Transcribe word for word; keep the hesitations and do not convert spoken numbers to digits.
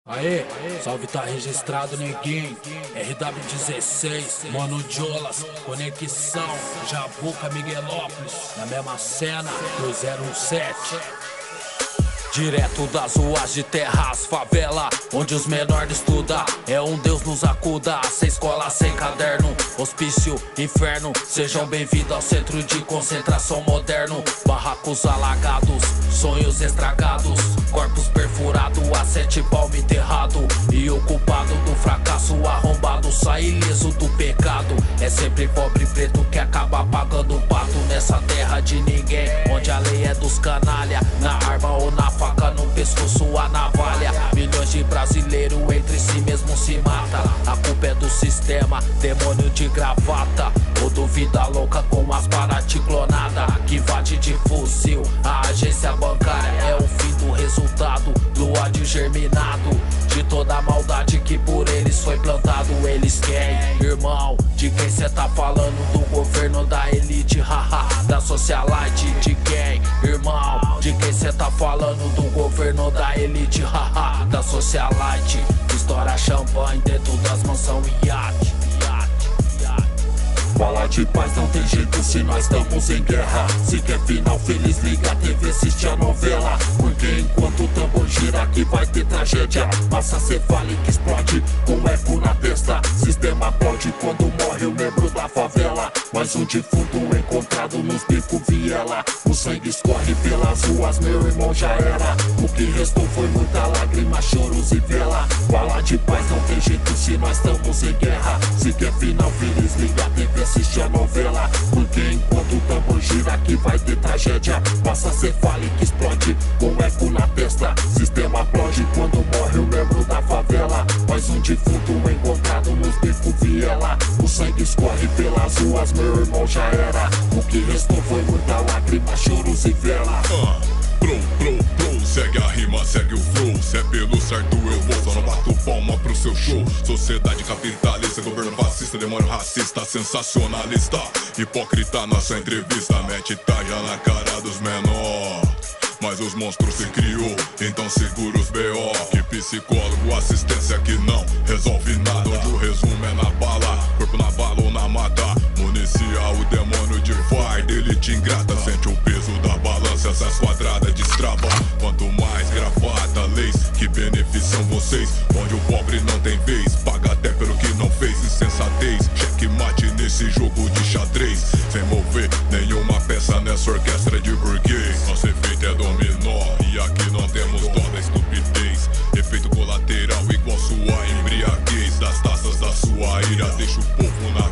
Aê, salve, tá registrado, neguinho. R W dezesseis, Mano Jolas, Conexão, Jabuca, Miguelópolis, na mesma cena, dois zero um sete. Direto das ruas de terras, favela, onde os menores estudam. É um Deus nos acuda, sem escola, sem caderno. Hospício, inferno, sejam bem-vindos ao centro de concentração moderno. Barracos alagados, sonhos estragados, corpos perfurados, a sete palmo enterrado. E o culpado do fracasso arrombado sai ileso do pecado. É sempre pobre preto que acaba pagando o pato nessa terra de ninguém, onde a lei é dos canalha, na arma ou na faca, no pescoço a navalha. Milhões de brasileiros entre si mesmo se mata. A culpa é do sistema, demônio de gravata, ou do vida louca com as Paraty clonada, que invade de fuzil a agência bancária. É o fim do resultado do ódio germinado, de toda a maldade que por eles foi plantado. Eles quem, irmão? De quem cê tá falando? Do governo, da elite, haha, da socialite. De quem, irmão? De quem cê tá falando? Do governo, da elite, haha, da socialite. Estoura champanhe dentro das mansão e iate. Fala de paz não tem jeito se nós estamos em guerra. Se quer final feliz, liga a T V, assiste a novela. Porque enquanto o tambor gira aqui vai ter tragédia. Massa cefálica explode com eco na testa. Sistema aplaude quando morre o membro da favela. Mais um defunto encontrado nos bicos viela. O sangue escorre pelas ruas, meu irmão, já era. O que restou foi muita lágrima, choros e vela. Fala de paz não tem jeito se nós estamos em guerra. Se quer final feliz, liga a T V, assiste a novela. Porque enquanto o tambor gira aqui vai ter tragédia. Massa cefálica explode com eco na testa. Sistema aplaude quando morre o membro da favela. Mais um defunto encontrado nos bicos viela. O sangue escorre pelas ruas, meu irmão, já era. O que restou foi muita lágrima, choros e vela. uh. Pro, pro, pro, segue a rima, segue o flow. Se é pelo certo eu vou, só não bato palma pro seu show. Sociedade capitalista, governo fascista, demônio racista, sensacionalista, hipócrita na sua entrevista. Mete taja na cara dos menor, mas os monstros se criou, então segura os B O. Que psicólogo, assistência que não resolve nada. Onde o resumo é na bala, corpo na bala ou na mata. Municia o demônio de farda, ele te ingrata. Sente o peso da balança, essas quadradas destrava. Quanto mais gravata, leis que beneficiam vocês. Onde o pobre não tem vez, paga até pelo que não fez. Insensatez, checkmate nesse jogo de xadrez. Sem mover nenhuma peça nessa orquestra de burguês. Nosso efeito é dominó, e aqui não temos dó da estupidez. Efeito colateral igual sua embriaguez. Das taças da sua ira, deixa o povo na